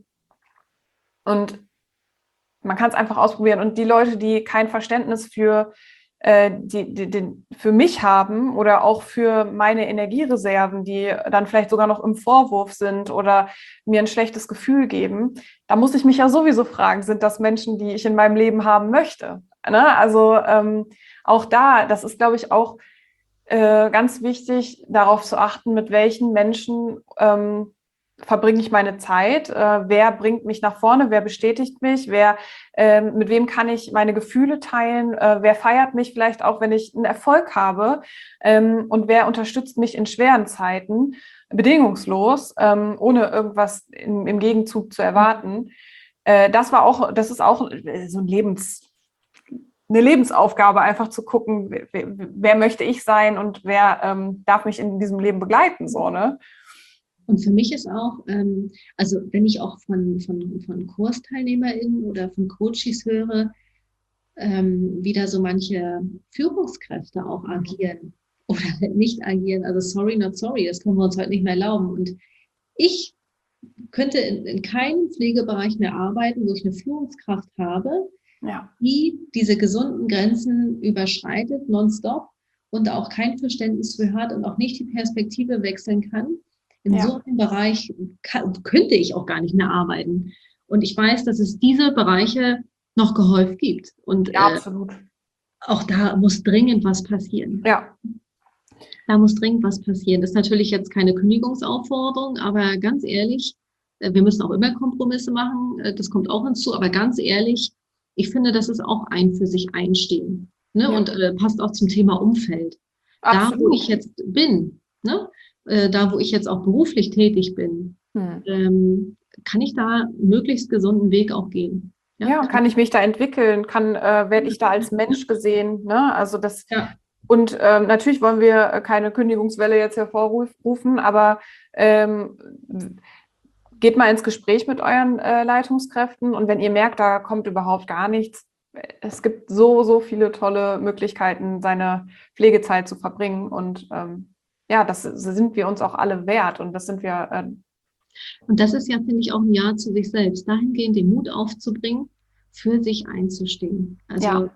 Speaker 1: und man kann es einfach ausprobieren. Und die Leute, die kein Verständnis für, äh, die, die, die, für mich haben oder auch für meine Energiereserven, die dann vielleicht sogar noch im Vorwurf sind oder mir ein schlechtes Gefühl geben, da muss ich mich ja sowieso fragen, sind das Menschen, die ich in meinem Leben haben möchte? Ne? Also ähm, auch da, das ist, glaube ich, auch äh, ganz wichtig, darauf zu achten, mit welchen Menschen ähm, verbringe ich meine Zeit, äh, wer bringt mich nach vorne, wer bestätigt mich, wer, äh, mit wem kann ich meine Gefühle teilen, äh, wer feiert mich vielleicht auch, wenn ich einen Erfolg habe, ähm, und wer unterstützt mich in schweren Zeiten, bedingungslos, ähm, ohne irgendwas in, im Gegenzug zu erwarten. Äh, das war auch, das ist auch so ein Lebens eine Lebensaufgabe, einfach zu gucken, wer, wer möchte ich sein und wer ähm, darf mich in diesem Leben begleiten, so, ne?
Speaker 2: Und für mich ist auch, ähm, also wenn ich auch von, von, von KursteilnehmerInnen oder von Coaches höre, ähm, wie da so manche Führungskräfte auch agieren oder nicht agieren. Also sorry, not sorry, das können wir uns heute nicht mehr erlauben. Und ich könnte in, in keinem Pflegebereich mehr arbeiten, wo ich eine Führungskraft habe,
Speaker 1: Ja.
Speaker 2: die diese gesunden Grenzen überschreitet, nonstop und auch kein Verständnis für hat und auch nicht die Perspektive wechseln kann. In
Speaker 1: Ja.
Speaker 2: so einem Bereich kann, könnte ich auch gar nicht mehr arbeiten. Und ich weiß, dass es diese Bereiche noch gehäuft gibt. Und
Speaker 1: Ja,
Speaker 2: äh,
Speaker 1: absolut.
Speaker 2: auch da muss dringend was passieren.
Speaker 1: Ja.
Speaker 2: Da muss dringend was passieren. Das ist natürlich jetzt keine Kündigungsaufforderung, aber ganz ehrlich, äh, wir müssen auch immer Kompromisse machen. Äh, das kommt auch hinzu. Aber ganz ehrlich, ich finde, das ist auch ein für sich einstehen. Ne?
Speaker 1: Ja.
Speaker 2: Und äh, passt auch zum Thema Umfeld. Da, wo ich
Speaker 1: Absolut.
Speaker 2: jetzt bin, ne? äh, da, wo ich jetzt auch beruflich tätig bin,
Speaker 1: Hm.
Speaker 2: ähm, kann ich da einen möglichst gesunden Weg auch gehen.
Speaker 1: Ja, kann ich mich da entwickeln? Kann, äh, werde ich da als Mensch gesehen? Ne? Also das,
Speaker 2: Ja.
Speaker 1: und ähm, natürlich wollen wir keine Kündigungswelle jetzt hervorrufen, aber ähm, geht mal ins Gespräch mit euren äh, Leitungskräften und wenn ihr merkt, da kommt überhaupt gar nichts, es gibt so, so viele tolle Möglichkeiten, seine Pflegezeit zu verbringen und ähm, ja, das sind wir uns auch alle wert und das sind wir. Äh,
Speaker 2: Und das ist ja, finde ich, auch ein Ja zu sich selbst, dahingehend den Mut aufzubringen, für sich einzustehen. Also
Speaker 1: ja,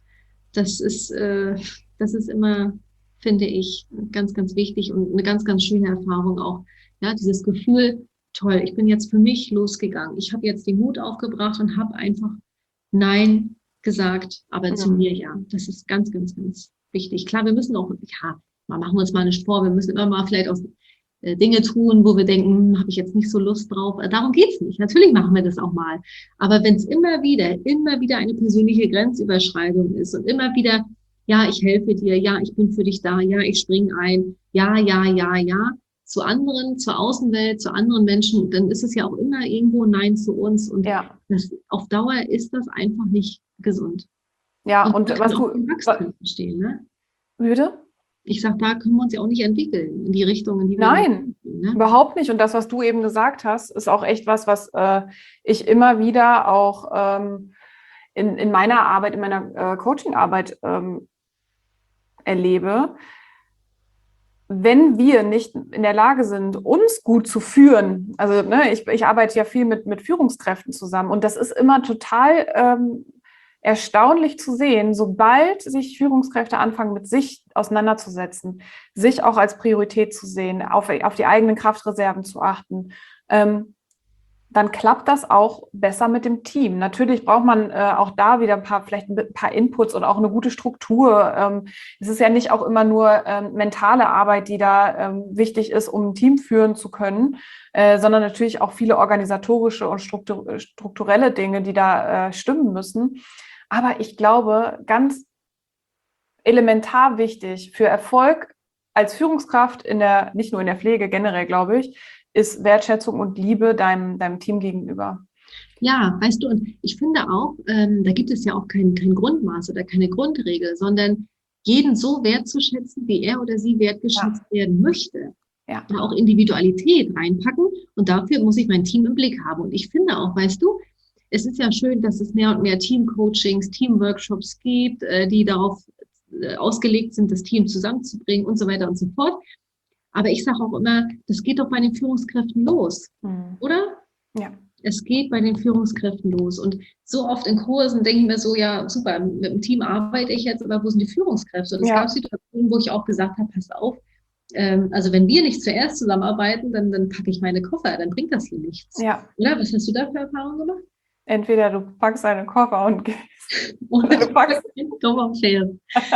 Speaker 2: das ist, äh, das ist immer, finde ich, ganz, ganz wichtig und eine ganz, ganz schöne Erfahrung auch. Ja, dieses Gefühl, toll, ich bin jetzt für mich losgegangen. Ich habe jetzt den Mut aufgebracht und habe einfach Nein gesagt, aber zu mir ja. Das ist ganz, ganz, ganz wichtig. Klar, wir müssen auch, ja, mal machen wir uns mal nicht vor, wir müssen immer mal vielleicht auch äh, Dinge tun, wo wir denken, hm, habe ich jetzt nicht so Lust drauf. Äh, darum geht's nicht. Natürlich machen wir das auch mal. Aber wenn es immer wieder, immer wieder eine persönliche Grenzüberschreitung ist und immer wieder, ja, ich helfe dir, ja, ich bin für dich da, ja, ich springe ein, ja, ja, ja, ja, zu anderen, zur Außenwelt, zu anderen Menschen, dann ist es ja auch immer irgendwo Nein zu uns. Und
Speaker 1: ja,
Speaker 2: das, auf Dauer ist das einfach nicht gesund.
Speaker 1: ja.
Speaker 2: Und
Speaker 1: Und
Speaker 2: man
Speaker 1: was
Speaker 2: kann auch
Speaker 1: du,
Speaker 2: im Wachstum verstehen, ne?
Speaker 1: bitte?
Speaker 2: Ich sag, da können wir uns ja auch nicht entwickeln in die Richtung, in die wir
Speaker 1: Nein,
Speaker 2: gehen, ne?
Speaker 1: überhaupt nicht. Und das, was du eben gesagt hast, ist auch echt was, was äh, ich immer wieder auch ähm, in, in meiner Arbeit, in meiner äh, Coaching-Arbeit ähm, erlebe. Wenn wir nicht in der Lage sind, uns gut zu führen, also ne, ich, ich arbeite ja viel mit, mit Führungskräften zusammen und das ist immer total ähm, erstaunlich zu sehen, sobald sich Führungskräfte anfangen, mit sich auseinanderzusetzen, sich auch als Priorität zu sehen, auf, auf die eigenen Kraftreserven zu achten, ähm, dann klappt das auch besser mit dem Team. Natürlich braucht man äh, auch da wieder ein paar, vielleicht ein paar Inputs und auch eine gute Struktur. Ähm, es ist ja nicht auch immer nur ähm, mentale Arbeit, die da ähm, wichtig ist, um ein Team führen zu können, äh, sondern natürlich auch viele organisatorische und struktur- strukturelle Dinge, die da äh, stimmen müssen. Aber ich glaube, ganz elementar wichtig für Erfolg als Führungskraft in der, nicht nur in der Pflege, generell, glaube ich, ist Wertschätzung und Liebe deinem, deinem Team gegenüber.
Speaker 2: Ja, weißt du, und ich finde auch, ähm, da gibt es ja auch kein, kein Grundmaß oder keine Grundregel, sondern jeden so wertzuschätzen, wie er oder sie wertgeschätzt ja. werden möchte.
Speaker 1: Ja.
Speaker 2: Da auch Individualität reinpacken und dafür muss ich mein Team im Blick haben. Und ich finde auch, weißt du, es ist ja schön, dass es mehr und mehr Teamcoachings, Teamworkshops gibt, äh, die darauf äh, ausgelegt sind, das Team zusammenzubringen und so weiter und so fort. Aber ich sage auch immer, das geht doch bei den Führungskräften los, hm. oder?
Speaker 1: Ja.
Speaker 2: Es geht bei den Führungskräften los. Und so oft in Kursen denke ich mir so, ja, super, mit dem Team arbeite ich jetzt, aber wo sind die Führungskräfte? Und es ja. gab Situationen, wo ich auch gesagt habe, pass auf, ähm, also wenn wir nicht zuerst zusammenarbeiten, dann, dann packe ich meine Koffer, dann bringt das hier nichts.
Speaker 1: Ja.
Speaker 2: Oder? Was hast du da für Erfahrungen gemacht?
Speaker 1: Entweder du packst deine Koffer und gehst.
Speaker 2: Oder du packst den Koffer und fährst.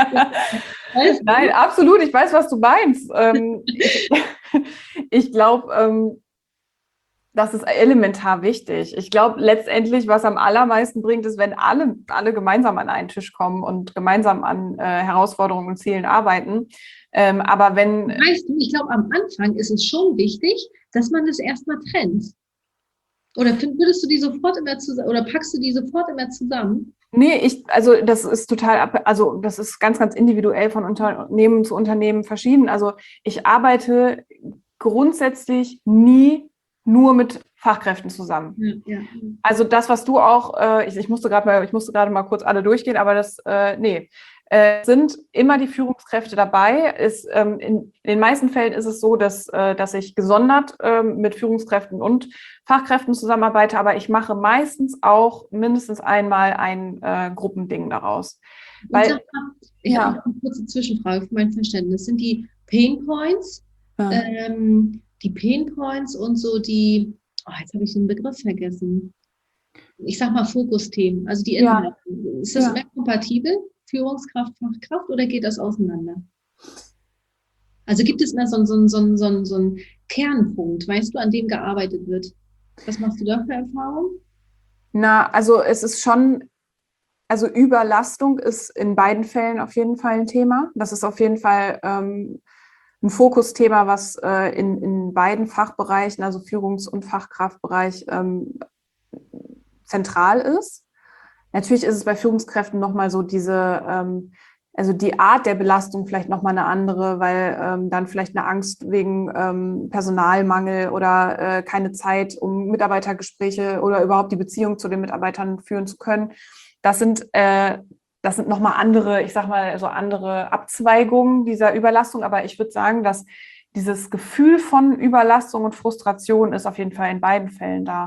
Speaker 1: Weißt du? Nein, absolut. Ich weiß, was du meinst. Ähm, ich ich glaube, ähm, das ist elementar wichtig. Ich glaube, letztendlich, was am allermeisten bringt, ist, wenn alle, alle gemeinsam an einen Tisch kommen und gemeinsam an äh, Herausforderungen und Zielen arbeiten. Ähm, aber wenn...
Speaker 2: Weißt du, ich glaube, am Anfang ist es schon wichtig, dass man das erstmal trennt. Oder würdest du die sofort immer zusammen, oder packst du die sofort immer zusammen?
Speaker 1: Nee, ich, also das ist total, also das ist ganz, ganz individuell von Unternehmen zu Unternehmen verschieden. Also ich arbeite grundsätzlich nie nur mit Fachkräften zusammen. Ja, ja. Also das, was du auch, äh, ich, ich musste gerade mal, ich musste gerade mal kurz alle durchgehen, aber das, äh, nee, äh, sind immer die Führungskräfte dabei. Ist, ähm, in, in den meisten Fällen ist es so, dass, äh, dass ich gesondert äh, mit Führungskräften und Fachkräften zusammenarbeite, aber ich mache meistens auch mindestens einmal ein äh, Gruppending daraus. Weil,
Speaker 2: mal, ich ja. habe eine kurze Zwischenfrage für mein Verständnis. Sind die Pain Points, ja. ähm, die Pain Points und so die, oh, jetzt habe ich den Begriff vergessen. Ich sag mal Fokusthemen, also die Inhalte. Ja. Ist das ja. mehr kompatibel? Führungskraft, Fachkraft oder geht das auseinander? Also gibt es mehr so, so, so, so, so einen Kernpunkt, weißt du, an dem gearbeitet wird? Was machst du da für Erfahrungen?
Speaker 1: Na, also es ist schon, also Überlastung ist in beiden Fällen auf jeden Fall ein Thema. Das ist auf jeden Fall ähm, ein Fokusthema, was äh, in, in beiden Fachbereichen, also Führungs- und Fachkraftbereich, ähm, zentral ist. Natürlich ist es bei Führungskräften nochmal so diese, ähm, also die Art der Belastung vielleicht nochmal eine andere, weil ähm, dann vielleicht eine Angst wegen ähm, Personalmangel oder äh, keine Zeit, um Mitarbeitergespräche oder überhaupt die Beziehung zu den Mitarbeitern führen zu können. Das sind, äh, das sind nochmal andere, ich sag mal, so andere Abzweigungen dieser Überlastung. Aber ich würde sagen, dass dieses Gefühl von Überlastung und Frustration ist auf jeden Fall in beiden Fällen da.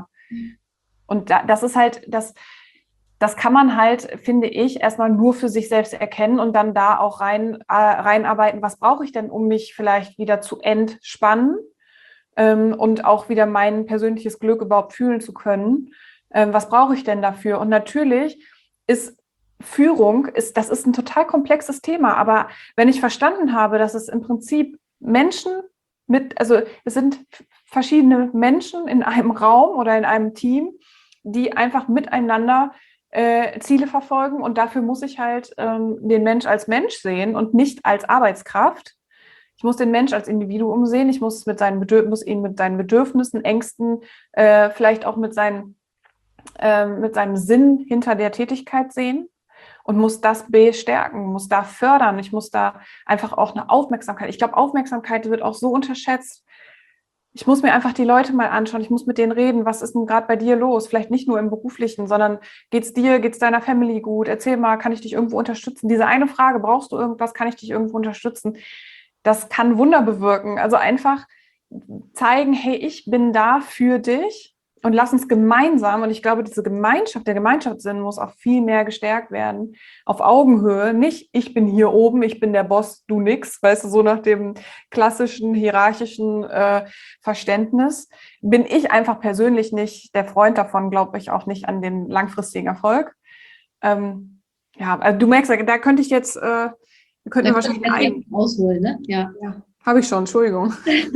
Speaker 1: Und da, das ist halt, das, das kann man halt, finde ich, erstmal nur für sich selbst erkennen und dann da auch rein, äh, reinarbeiten, was brauche ich denn, um mich vielleicht wieder zu entspannen ähm, und auch wieder mein persönliches Glück überhaupt fühlen zu können. Ähm, was brauche ich denn dafür? Und natürlich ist Führung, ist, das ist ein total komplexes Thema, aber wenn ich verstanden habe, dass es im Prinzip Menschen mit, also es sind verschiedene Menschen in einem Raum oder in einem Team, die einfach miteinander äh, Ziele verfolgen und dafür muss ich halt ähm, den Mensch als Mensch sehen und nicht als Arbeitskraft. Ich muss den Mensch als Individuum sehen, ich muss, mit seinen Bedürf- muss ihn mit seinen Bedürfnissen, Ängsten, äh, vielleicht auch mit, seinen, äh, mit seinem Sinn hinter der Tätigkeit sehen und muss das bestärken, muss da fördern. Ich muss da einfach auch eine Aufmerksamkeit, ich glaube, Aufmerksamkeit wird auch so unterschätzt. Ich muss mir einfach die Leute mal anschauen, ich muss mit denen reden, was ist denn gerade bei dir los? Vielleicht nicht nur im Beruflichen, sondern geht's dir, geht's deiner Family gut? Erzähl mal, kann ich dich irgendwo unterstützen? Diese eine Frage, brauchst du irgendwas, kann ich dich irgendwo unterstützen? Das kann Wunder bewirken. Also einfach zeigen, hey, ich bin da für dich und lass uns gemeinsam, und ich glaube, diese Gemeinschaft, der Gemeinschaftssinn muss auch viel mehr gestärkt werden, auf Augenhöhe, nicht ich bin hier oben, ich bin der Boss, du nix, weißt du, so nach dem klassischen hierarchischen äh, Verständnis, bin ich einfach persönlich nicht der Freund davon, glaube ich auch nicht an den langfristigen Erfolg. Ähm, ja, also du merkst, da könnte ich jetzt, äh, könnten wir wahrscheinlich einen
Speaker 2: ausholen, ne? Ja.
Speaker 1: ja. Habe ich schon, Entschuldigung.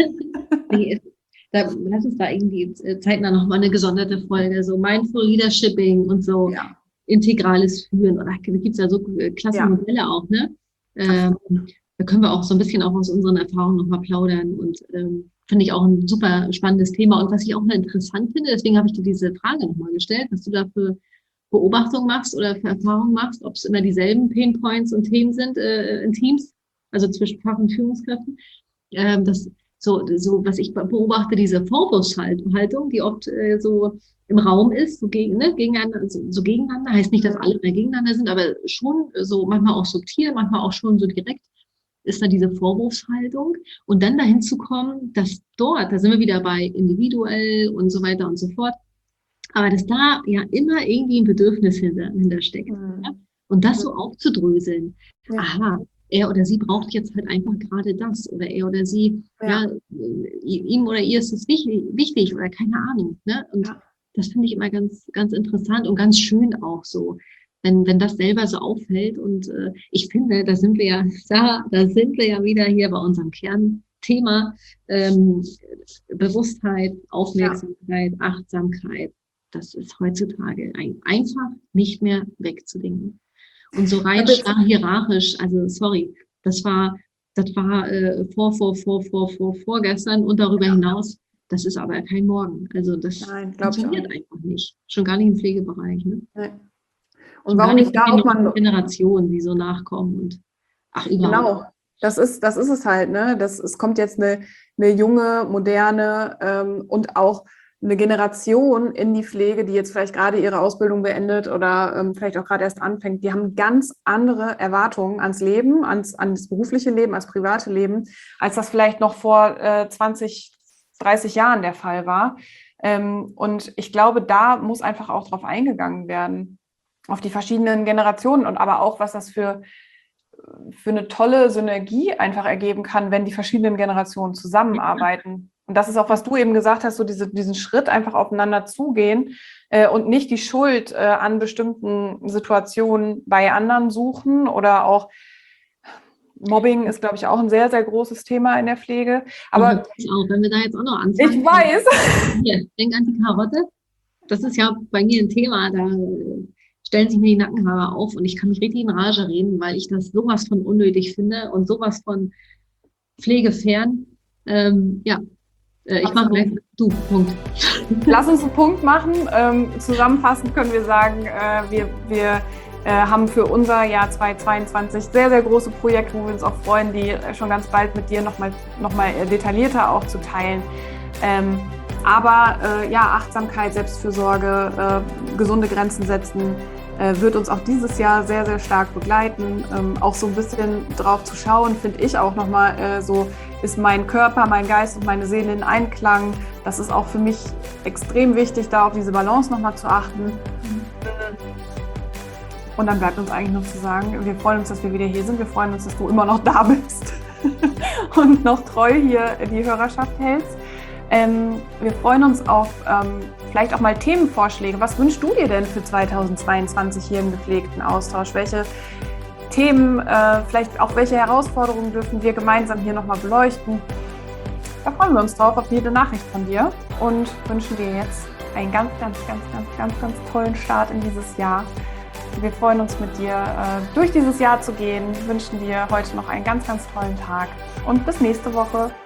Speaker 2: Nee, da, lass uns da irgendwie zeitnah nochmal eine gesonderte Folge, so Mindful Leadershiping und so ja. integrales Führen. Da gibt es ja so klasse ja. Modelle auch, ne? Ähm, da können wir auch so ein bisschen auch aus unseren Erfahrungen nochmal plaudern und ähm, finde ich auch ein super spannendes Thema. Und was ich auch interessant finde, deswegen habe ich dir diese Frage nochmal gestellt, was du da für Beobachtungen machst oder für Erfahrungen machst, ob es immer dieselben Painpoints und Themen sind äh, in Teams, also zwischen Fach- und Führungskräften. Ähm, das so, so, was ich beobachte, diese Vorwurfshaltung, die oft äh, so im Raum ist, so, gegen, ne, gegeneinander, so, so gegeneinander, heißt nicht, dass alle mehr gegeneinander sind, aber schon so manchmal auch subtil, manchmal auch schon so direkt ist da diese Vorwurfshaltung. Und dann dahin zu kommen, dass dort, da sind wir wieder bei individuell und so weiter und so fort, aber dass da ja immer irgendwie ein Bedürfnis hinter, hintersteckt. Mhm. Ja? Und das so aufzudröseln. Ja. Aha, er oder sie braucht jetzt halt einfach gerade das. Oder er oder sie, ja, ja ihm oder ihr ist es wichtig, wichtig oder keine Ahnung. Ne? Und ja. das finde ich immer ganz, ganz interessant und ganz schön auch so. Wenn, wenn das selber so auffällt. Und äh, ich finde, da sind wir ja, Sarah, da sind wir ja wieder hier bei unserem Kernthema. Ähm, Bewusstheit, Aufmerksamkeit, ja. Achtsamkeit. Das ist heutzutage ein, einfach nicht mehr wegzudenken. Und so rein starr hierarchisch, also sorry, das war, das war äh, vor, vor, vor, vor, vor, vorgestern und darüber ja. hinaus, das ist aber kein Morgen. Also das Nein, funktioniert einfach nicht. Schon gar nicht im Pflegebereich. Ne?
Speaker 1: Nein. Und warum nicht da auch mal
Speaker 2: Generationen, die so nachkommen und ach überhaupt.
Speaker 1: Genau, das ist, das ist es halt, ne? Das, es kommt jetzt eine, eine junge, moderne ähm, und auch eine Generation in die Pflege, die jetzt vielleicht gerade ihre Ausbildung beendet oder ähm, vielleicht auch gerade erst anfängt, die haben ganz andere Erwartungen ans Leben, ans, ans berufliche Leben, ans private Leben, als das vielleicht noch vor äh, zwanzig, dreißig Jahren der Fall war. Ähm, und ich glaube, da muss einfach auch drauf eingegangen werden, auf die verschiedenen Generationen und aber auch, was das für, für eine tolle Synergie einfach ergeben kann, wenn die verschiedenen Generationen zusammenarbeiten. Und das ist auch, was du eben gesagt hast, so diese, diesen Schritt einfach aufeinander zugehen äh, und nicht die Schuld äh, an bestimmten Situationen bei anderen suchen oder auch Mobbing ist, glaube ich, auch ein sehr, sehr großes Thema in der Pflege. Aber
Speaker 2: ich auch, wenn wir da jetzt auch noch anfangen.
Speaker 1: Ich weiß.
Speaker 2: Hier, denk an die Karotte. Das ist ja bei mir ein Thema, da stellen sich mir die Nackenhaare auf und ich kann mich richtig in Rage reden, weil ich das sowas von unnötig finde und sowas von pflegefern. Ähm, ja. Ich mache gleich du, Punkt.
Speaker 1: Lass uns einen Punkt machen. Ähm, zusammenfassend können wir sagen, äh, wir, wir äh, haben für unser Jahr zweitausendzweiundzwanzig sehr, sehr große Projekte, wo wir uns auch freuen, die schon ganz bald mit dir nochmal noch mal detaillierter auch zu teilen. Ähm, aber äh, ja, Achtsamkeit, Selbstfürsorge, äh, gesunde Grenzen setzen, äh, wird uns auch dieses Jahr sehr, sehr stark begleiten. Ähm, auch so ein bisschen drauf zu schauen, finde ich auch nochmal äh, so, ist mein Körper, mein Geist und meine Seele in Einklang. Das ist auch für mich extrem wichtig, da auf diese Balance nochmal zu achten. Und dann bleibt uns eigentlich noch zu sagen, wir freuen uns, dass wir wieder hier sind. Wir freuen uns, dass du immer noch da bist und noch treu hier die Hörerschaft hältst. Ähm, wir freuen uns auf ähm, vielleicht auch mal Themenvorschläge. Was wünschst du dir denn für zweitausendzweiundzwanzig hier im gepflegten Austausch? Welche Themen, äh, vielleicht auch welche Herausforderungen dürfen wir gemeinsam hier nochmal beleuchten? Da freuen wir uns drauf, auf jede Nachricht von dir und wünschen dir jetzt einen ganz, ganz, ganz, ganz, ganz, ganz tollen Start in dieses Jahr. Wir freuen uns mit dir äh, durch dieses Jahr zu gehen, wünschen dir heute noch einen ganz, ganz tollen Tag und bis nächste Woche.